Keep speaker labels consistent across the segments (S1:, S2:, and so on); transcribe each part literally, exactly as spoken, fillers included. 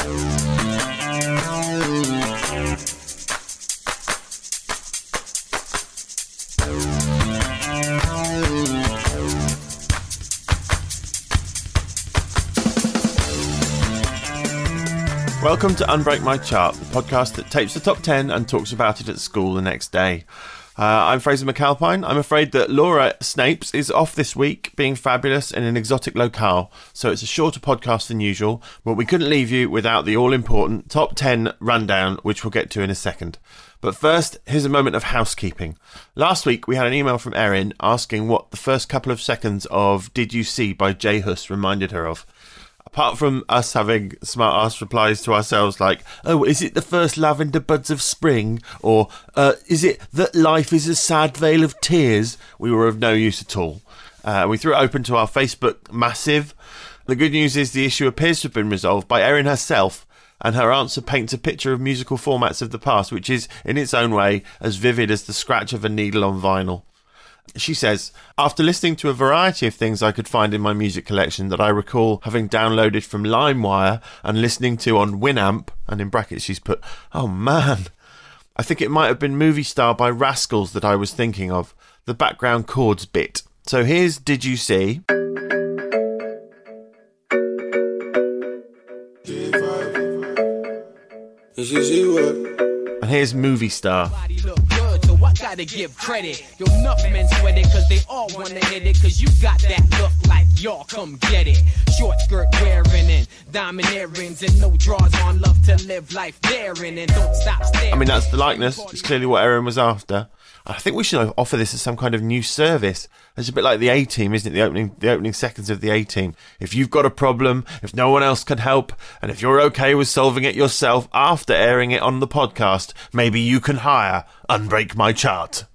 S1: Welcome to Unbreak My Chart, the podcast that tapes the top ten and talks about it at school the next day. Uh, I'm Fraser McAlpine. I'm afraid that Laura Snapes is off this week, being fabulous in an exotic locale, so it's a shorter podcast than usual, but we couldn't leave you without the all-important top ten rundown, which we'll get to in a second. But first, here's a moment of housekeeping. Last week, we had an email from Erin asking what the first couple of seconds of Did You See by J Hus reminded her of. Apart from us having smart-ass replies to ourselves like, oh, is it the first lavender buds of spring? Or uh, is it that life is a sad veil of tears? We were of no use at all. Uh, we threw it open to our Facebook massive. The good news is the issue appears to have been resolved by Erin herself, and her answer paints a picture of musical formats of the past, which is, in its own way, as vivid as the scratch of a needle on vinyl. She says, after listening to a variety of things I could find in my music collection that I recall having downloaded from LimeWire and listening to on Winamp, and in brackets she's put, oh man, I think it might have been Movie Star by Rascals that I was thinking of, the background chords bit. So here's Did You See? And here's Movie Star.
S2: Gotta give credit. Yo, enough men sweat it cause they all wanna hit it, cause you got that look like y'all come get it. Short skirt wearing and diamond earrings and no drawers on, love to live life daring and don't stop staring.
S1: I mean, that's the likeness. It's clearly what Erin was after. I think we should offer this as some kind of new service. It's a bit like the A-Team, isn't it? The opening the opening seconds of the A-Team. If you've got a problem, if no one else can help, and if you're okay with solving it yourself after airing it on the podcast, maybe you can hire Unbreak My Chart.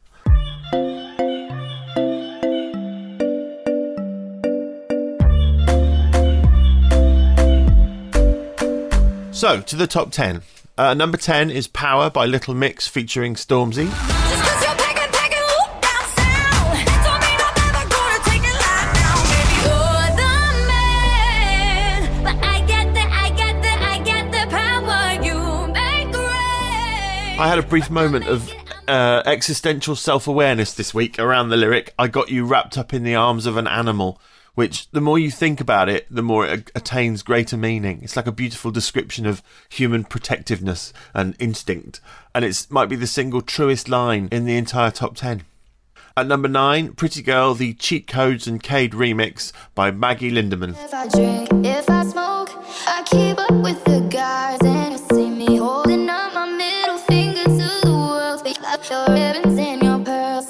S1: So, to the top ten. Uh, number ten is Power by Little Mix featuring Stormzy. I had a brief moment of uh, existential self-awareness this week around the lyric, I got you wrapped up in the arms of an animal, which the more you think about it, the more it attains greater meaning. It's like a beautiful description of human protectiveness and instinct, and it might be the single truest line in the entire top ten. At number nine, Pretty Girl, the Cheat Codes and Cade remix by Maggie Lindemann.
S3: If I drink, if I smoke, I keep up with the guys, and you see me holding up my middle finger to the world. Speak like your ribbons and your pearls,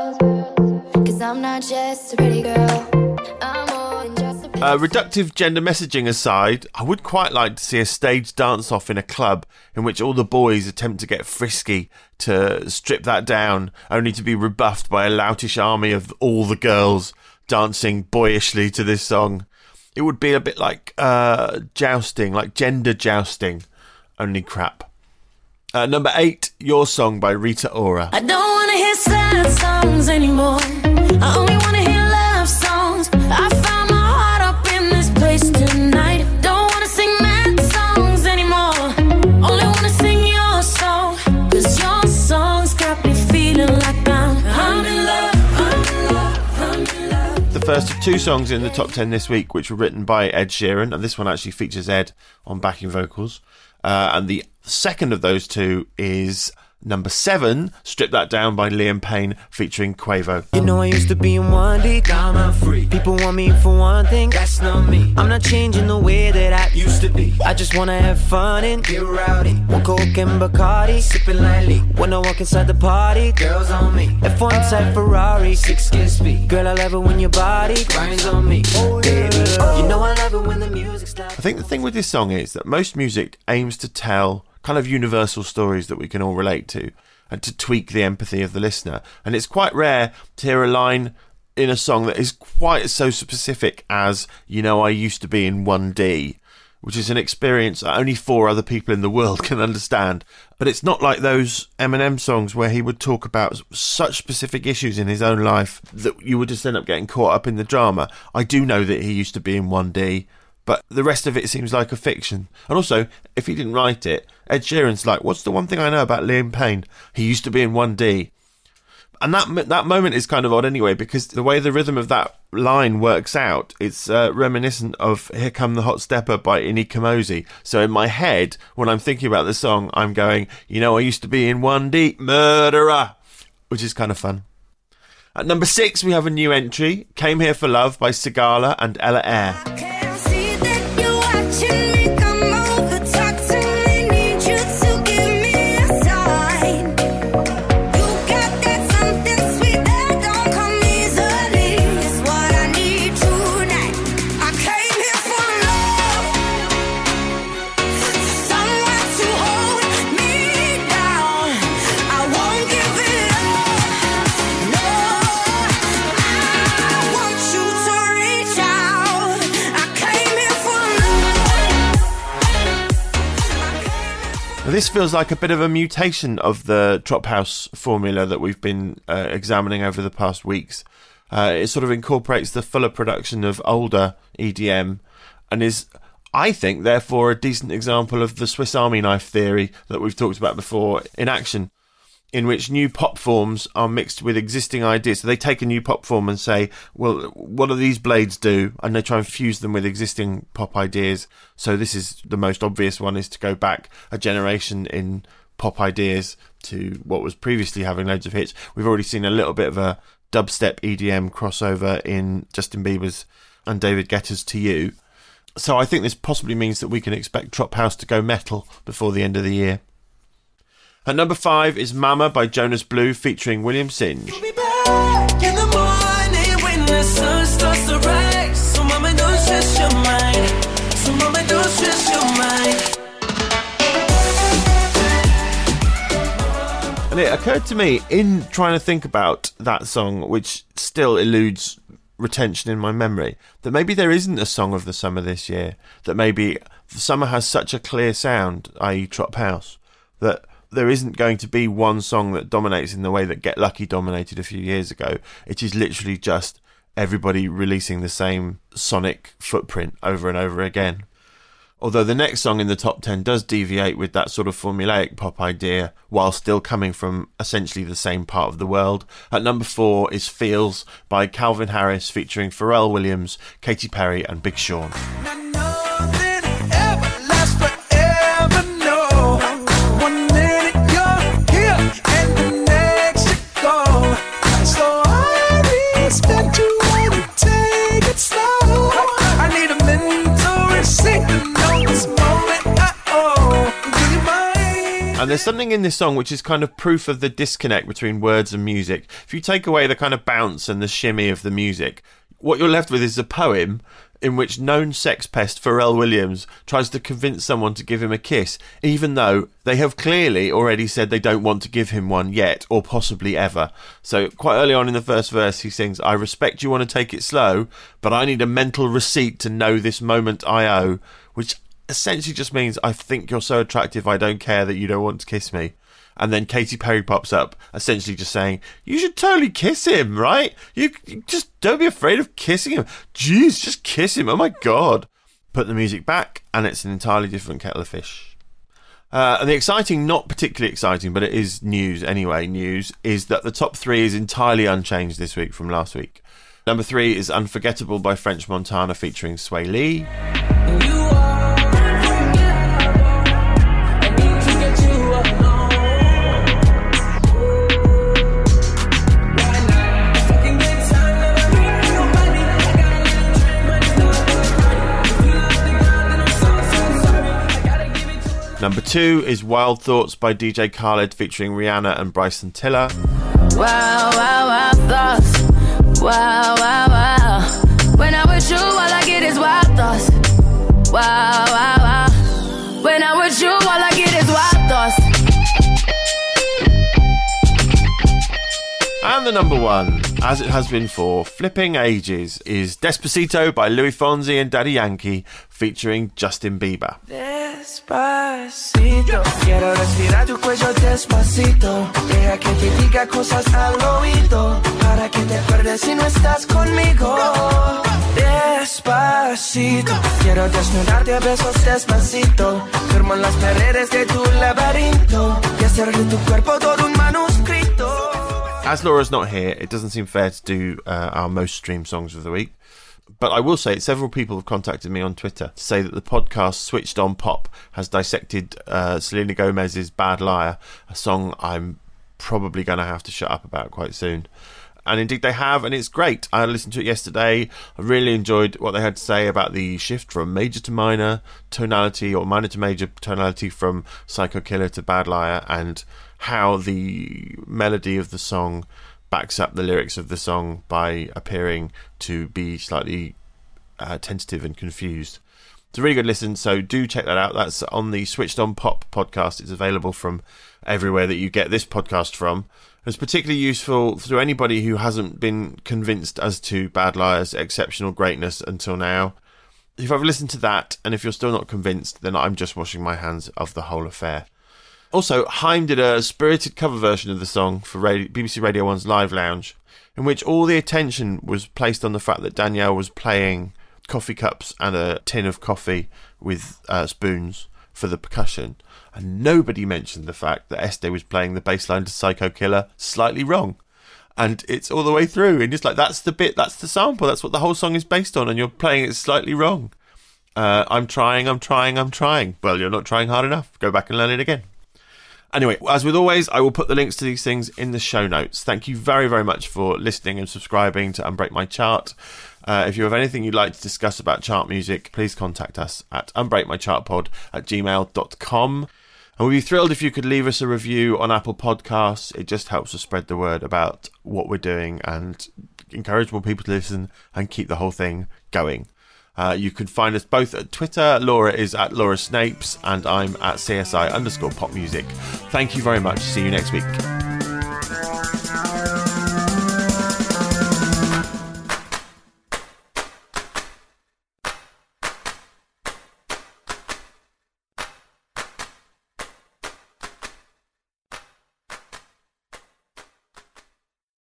S3: cause I'm not just a pretty girl, I'm more than just a pretty
S1: Uh, reductive gender messaging aside, I would quite like to see a stage dance-off in a club in which all the boys attempt to get frisky to strip that down, only to be rebuffed by a loutish army of all the girls dancing boyishly to this song. It would be a bit like uh, jousting, like gender jousting, only crap. Uh, number eight, Your Song by Rita Ora.
S4: I don't want to hear sad songs anymore. I only want to hear love songs. I found my heart up in this place tonight. Don't want to sing mad songs anymore. Only want to sing your song. Cause your songs got me feeling like I'm, I'm in love, I'm in love, I'm in love.
S1: The first of two songs in the top ten this week, which were written by Ed Sheeran, and this one actually features Ed on backing vocals. Uh, and the second of those two is number seven, Strip That Down by Liam Payne featuring Quavo.
S5: You know I used to be in one deep, now I'm free. People want me for one thing, that's not me. I'm not changing the way that I used to be. I just wanna have fun and get rowdy. One Coke and Bacardi, sipping lightly. When I walk inside the party, girls on me. F one type Ferrari, six skin speed. Girl, I love it when your body grinds on me. Oh, baby, you know I love it when the music stops.
S1: I think the thing with this song is that most music aims to tell kind of universal stories that we can all relate to and to tweak the empathy of the listener. And it's quite rare to hear a line in a song that is quite so specific as, you know, I used to be in one D, which is an experience that only four other people in the world can understand. But it's not like those Eminem songs where he would talk about such specific issues in his own life that you would just end up getting caught up in the drama. I do know that he used to be in one D. but the rest of it seems like a fiction. And also, if he didn't write it, Ed Sheeran's like, what's the one thing I know about Liam Payne? He used to be in one D. And that that moment is kind of odd anyway, because the way the rhythm of that line works out, it's uh, reminiscent of Here Come the Hot Stepper by Inika Mosey. So in my head, when I'm thinking about the song, I'm going, you know, I used to be in one D, murderer, which is kind of fun. At number six, we have a new entry, Came Here for Love by Sigala and Ella Eyre. This feels like a bit of a mutation of the Trop House formula that we've been uh, examining over the past weeks. Uh, it sort of incorporates the fuller production of older E D M and is, I think, therefore a decent example of the Swiss Army knife theory that we've talked about before in action, in which new pop forms are mixed with existing ideas. So they take a new pop form and say, well, what do these blades do? And they try and fuse them with existing pop ideas. So this is the most obvious one, is to go back a generation in pop ideas to what was previously having loads of hits. We've already seen a little bit of a dubstep E D M crossover in Justin Bieber's and David Guetta's To You. So I think this possibly means that we can expect Trop House to go metal before the end of the year. At number five is Mama by Jonas Blue featuring William Singe.
S5: You'll be back in the morning when the sun starts to rise. So mama, don't stress your mind. So mama, don't stress your mind.
S1: And it occurred to me in trying to think about that song, which still eludes retention in my memory, that maybe there isn't a song of the summer this year. That maybe the summer has such a clear sound, that is. Trop House, that there isn't going to be one song that dominates in the way that Get Lucky dominated a few years ago. It is literally just everybody releasing the same sonic footprint over and over again. Although the next song in the top ten does deviate with that sort of formulaic pop idea while still coming from essentially the same part of the world. At number four is Feels by Calvin Harris featuring Pharrell Williams, Katy Perry and Big Sean. And there's something in this song which is kind of proof of the disconnect between words and music. If you take away the kind of bounce and the shimmy of the music, what you're left with is a poem in which known sex pest Pharrell Williams tries to convince someone to give him a kiss, even though they have clearly already said they don't want to give him one yet, or possibly ever. So quite early on in the first verse he sings, I respect you want to take it slow, but I need a mental receipt to know this moment I owe, which essentially just means I think you're so attractive I don't care that you don't want to kiss me. And then Katy Perry pops up, essentially just saying, you should totally kiss him, right? You, you just don't be afraid of kissing him. Jeez, just kiss him, oh my god. Put the music back and it's an entirely different kettle of fish. Uh, and the exciting, not particularly exciting, but it is news anyway, news, is that the top three is entirely unchanged this week from last week. Number three is Unforgettable by French Montana featuring Sway Lee. You are Number two is Wild Thoughts by D J Khaled featuring Rihanna and Bryson Tiller.
S4: Wow, wow, wow, thoughts. Wow, wow, wow. When I'm with you, all I get is wild thoughts. Wow, wow, wow. When I'm with you, all I get is wild thoughts.
S1: And the number one, as it has been for flipping ages, is Despacito by Louis Fonsi and Daddy Yankee featuring Justin Bieber.
S6: Despacito, quiero respirar tu cuello despacito. Deja que te diga cosas al oído, para que te acuerdes si no estás conmigo. Despacito, quiero desnudarte a besos despacito. Firmo en las paredes de tu laberinto y hacer de tu cuerpo todo un manuscrito.
S1: As Laura's not here, it doesn't seem fair to do uh, our most streamed songs of the week. But I will say, several people have contacted me on Twitter to say that the podcast Switched On Pop has dissected uh, Selena Gomez's Bad Liar, a song I'm probably going to have to shut up about quite soon. And indeed they have, and it's great. I listened to it yesterday. I really enjoyed what they had to say about the shift from major to minor tonality, or minor to major tonality from Psycho Killer to Bad Liar, and how the melody of the song backs up the lyrics of the song by appearing to be slightly uh, tentative and confused. It's a really good listen, so do check that out. That's on the Switched On Pop podcast. It's available from everywhere that you get this podcast from. It's particularly useful to anybody who hasn't been convinced as to Bad Liar's exceptional greatness until now. If I've listened to that, and if you're still not convinced, then I'm just washing my hands of the whole affair. Also, Haim did a spirited cover version of the song for Radio, B B C Radio one's Live Lounge, in which all the attention was placed on the fact that Danielle was playing coffee cups and a tin of coffee with uh, spoons for the percussion, and nobody mentioned the fact that Estee was playing the bass line to Psycho Killer slightly wrong. And it's all the way through, and it's like, that's the bit, that's the sample, that's what the whole song is based on, and you're playing it slightly wrong. Uh, I'm trying, I'm trying, I'm trying. Well, you're not trying hard enough. Go back and learn it again. Anyway, as with always, I will put the links to these things in the show notes. Thank you very, very much for listening and subscribing to Unbreak My Chart. Uh, if you have anything you'd like to discuss about chart music, please contact us at unbreakmychartpod at gmail dot com. And we'd be thrilled if you could leave us a review on Apple Podcasts. It just helps us spread the word about what we're doing and encourage more people to listen and keep the whole thing going. Uh, you can find us both at Twitter. Laura is at Laura Snapes and I'm at C S I underscore pop music. Thank you very much. See you next week.